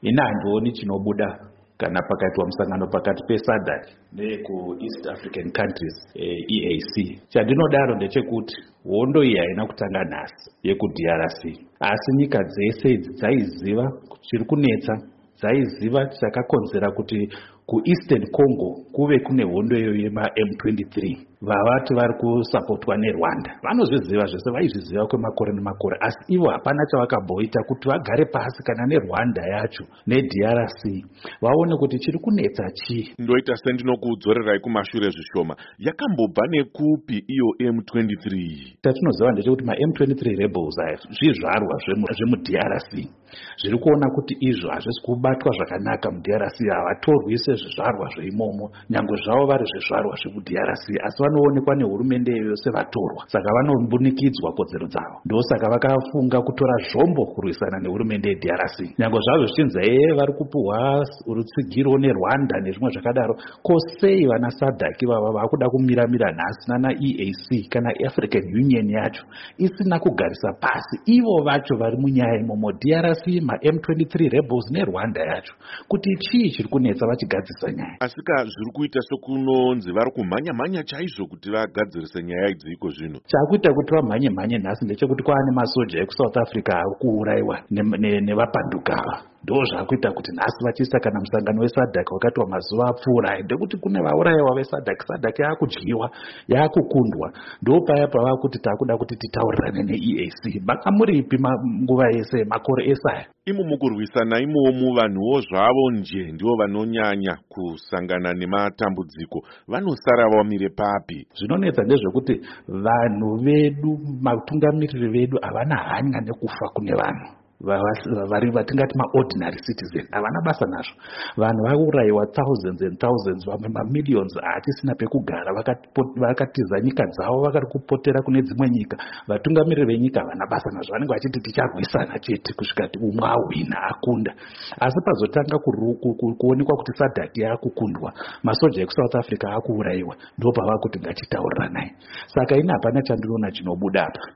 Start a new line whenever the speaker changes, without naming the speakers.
Ina handioni chinobuda kana pakaitwa musangano pakati peSADC nekuEast African Countries EAC. Chandinodaro ndechekuti hondo iyi haina kutanga nhasi yekuDRC, asi nyika dzese idzi dzaiziva chiri kunetsa, dzaiziva chakakonzera kuti kuEastern Congo kuve kune hondo iyo yema M23 vavati vari kusapotwa neRwanda. Vanozviziva zvese, vaizviziva kwemakore nemakore, asi ivo hapana chavakabhoita kuti vagare pasi kana neRwanda yacho neDRC vaone kuti chiri kunetsa chii.
Ndoita sendinokudzorerai kumashure zvishoma. Yakambobva nekupi iyo M23?
Chatinoziva ndechekuti ma M23 rebels aya zvizvarwa zvemuDRC zviri kuona kuti izvo hazvisi kubatwa zvakanaka muDRC, havatorwi sezvizvarwa zveimomo, nyangwe zvavo vari zvizvarwa zvemuDRC, asi vanoonekwa nehurumende yose vatorwa, saka vanombunikidzwa kodzero dzavo. Ndosaka vakafunga kutora zvombo kurwisana nehurumende yeDRC, nyangwe zvazvo zvichinzi vari kupuhwa rutsigiro neRwanda nezvimwe zvakadaro. Kosei vana SADC vava vakuda kumira nhasi nana EAC kana African Union yacho isina kugarisa pasi ivo vacho vari munyaya imomo, DRC, ma M23 rebels neRwanda yacho, kuti chii chiri kunetsa vachigadzirisa nyaya.
Asika zviri kuita sokunonzi vari kumhanya chaizvo kuti vagadzirise nyaya idzi iko zvino.
Chakuita kuti vamhanye nhasi ndechekuti kwaane masoja ekuSouth Africa ari kuuraiwa nevapanduka ava. Ndo zvakuita kuti nhasi vachiisa kana musangano weSADC wakati mazuva apfuura ndekuti kune vaurayiwa veSADC yakudyiwa, yakukundwa. Ndo paya pava kuti takuda kuti titaurirane neEAC. Makamuripi nguva yese makore ese.
Imo mukurwisana imomu vanhuwo zvavo nje ndivo vanonyanya kusangana nematambudziko. Vanosara vamire papi?
Zvinonetsa ndezvekuti vanhu vedu, matungamiriri vedu havana hanya nekufa kune vanhu vari vatingati maordinary citizen, havana basa nazvo. Vanhu vaurayiwa thousands and thousands, vamwe mamillions hatisina pekugara, vakatiza nyika dzavo vakari kupotera kune dzimwe nyika. Vatungamiriri venyika havana basa nazvo, vanenge vachiti ticharwisana chete kusvika umwe ahwina akunda. Asi pazotanga kuonekwa kuti SADC yakukundwa, masoja ekuSouth Africa akuurayiwa, ndo pava kuti ngatitauriranai. Saka ina hapana chandinoona chinobuda apa.